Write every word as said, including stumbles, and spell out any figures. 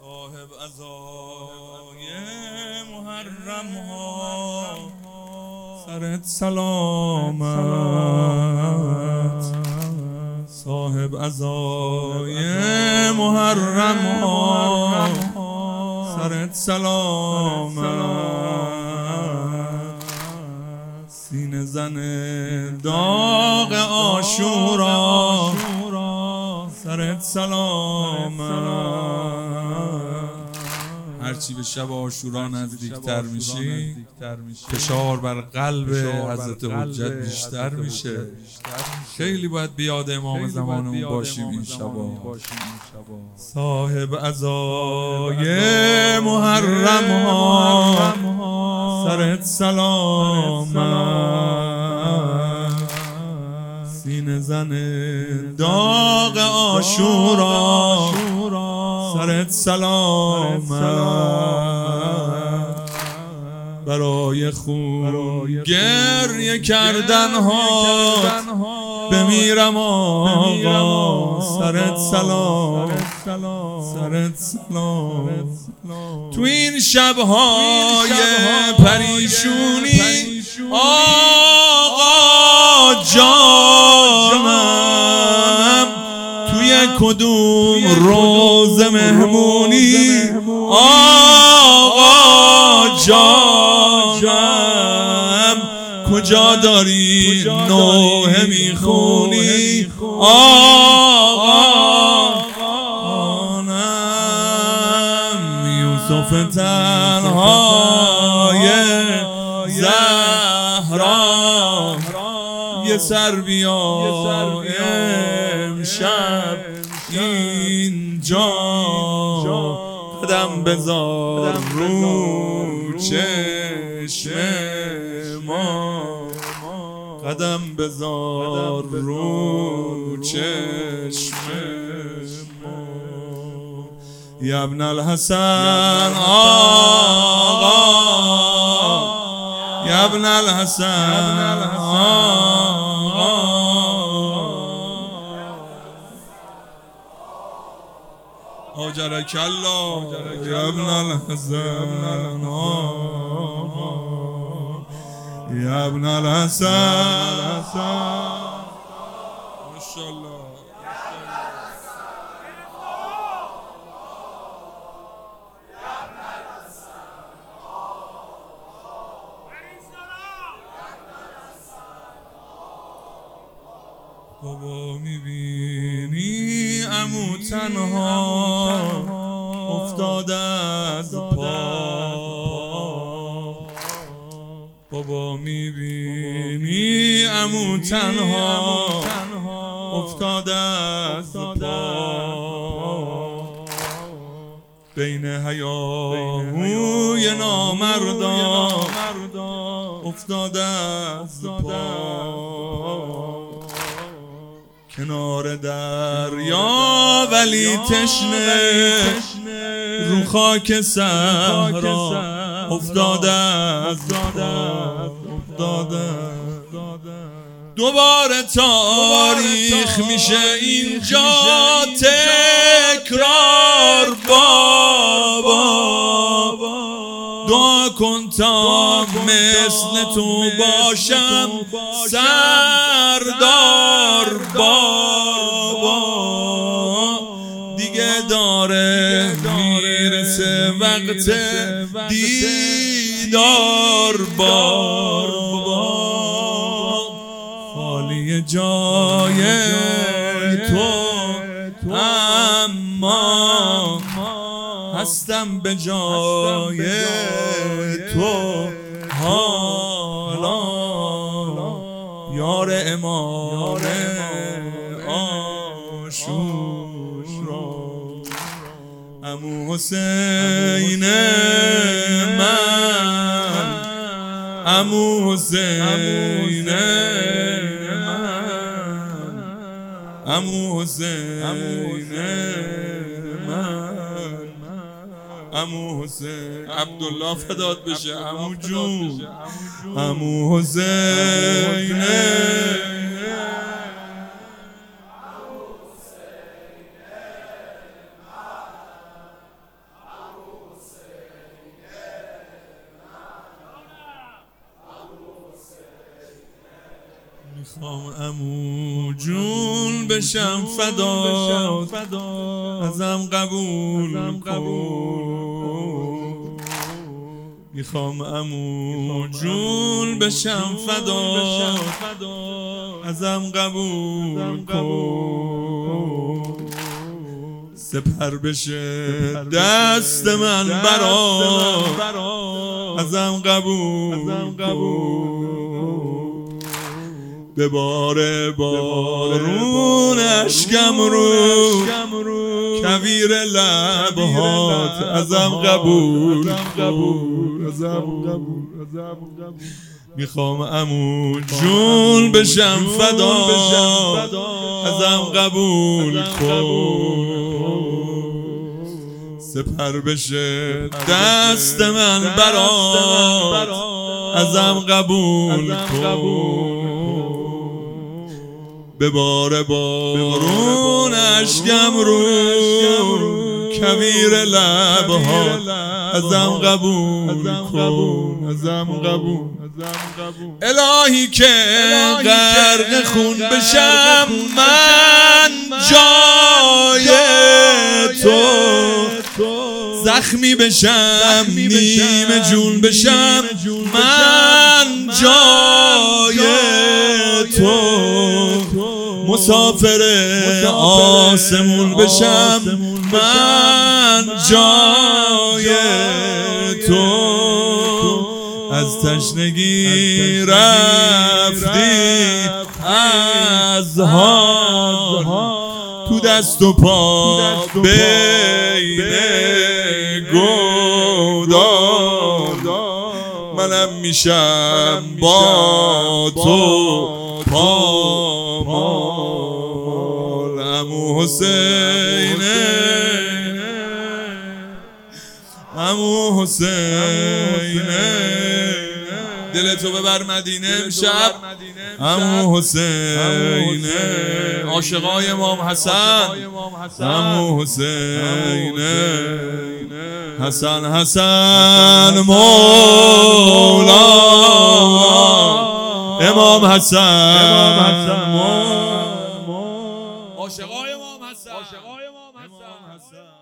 صاحب عزای محرم ها سرت سلامت. صاحب عزای محرم ها سرت سلامت. سینه زن داغ عاشورا سرت سلامت. هرچی به شب عاشورا نزدیکتر میشی فشار بر قلب حضرت حجت بیشتر میشه. خیلی باید بیاد امام زمانمون باشیم این شبا. صاحب عزای محرم ها سرت سلامت. سینه زن داغ عاشورا سرت سلامت. برای خون گریه کردن ها بمیرم آقا سرت سلامت. سرت سلامت. تو این شبهای پریشونی آقا جانم توی کدوم روز مهمونی آقا جانم کجا داری نوحه میخونی آقا جانم. یوسف تنهای زهرا یه سر بیا امشب اینجا قدم بذار رو چشم ما. قدم بذار رو چشم ما. یا ابن الحسن آقا یا ابن الحسن آقا آجرک الله یا ابن الحسن آقا یا ابن الحسن ماشاءالله. بابا میبینی عمو تنها افتاده از پا. بابا میبینی عمو تنها افتاده از پا. بین هیاهوی نامردا افتاده از پا. کنار دریا ولی تشنه رو خاک صحرا افتاده از افتاده. دوباره تاریخ میشه اینجا تکرار بابا. دعا کن تا مثل تو باشم سردار بابا. دیگه داره میرسه وقت دیدار بابا. خالی جای تو اما هستم به جای تو حالا. یار امام عاشورا عمو حسین من عمو حسین من عمو حسین من عمو حسین عبدالله فدات بشه عمو جون عمو حسین میخوام عمو جون بشم فدا، ازم قبول کن. میخوام عمو جون بشم فدا، ازم قبول کن. سپر بشه دست من برات، ازم قبول کن. به بار بارون اشکم رو کویر لبهات، ازم قبول کن. میخوام عمو جون بشم فدا، ازم قبول کن. سپر بشه دست من برات، ازم قبول کن. به بار بارون اشکم رو کویر لبهات، ازم قبول کن. ازم قبول الهی که غرق خون بشم من جای تو، زخمی بشم نیمه جون بشم من جای تو، مسافر آسمون بشم من جای تو. از تشنگی رفتی از حال، تو دست و پا بین گودال، منم میشم با تو پامال. عمو حسینه، عمو حسینه، دلتو ببر مدینه امشب. عمو حسینه، عاشقای امام حسن. عمو حسینه، حسن حسن مولا، امام حسن، عاشقای امام حسن.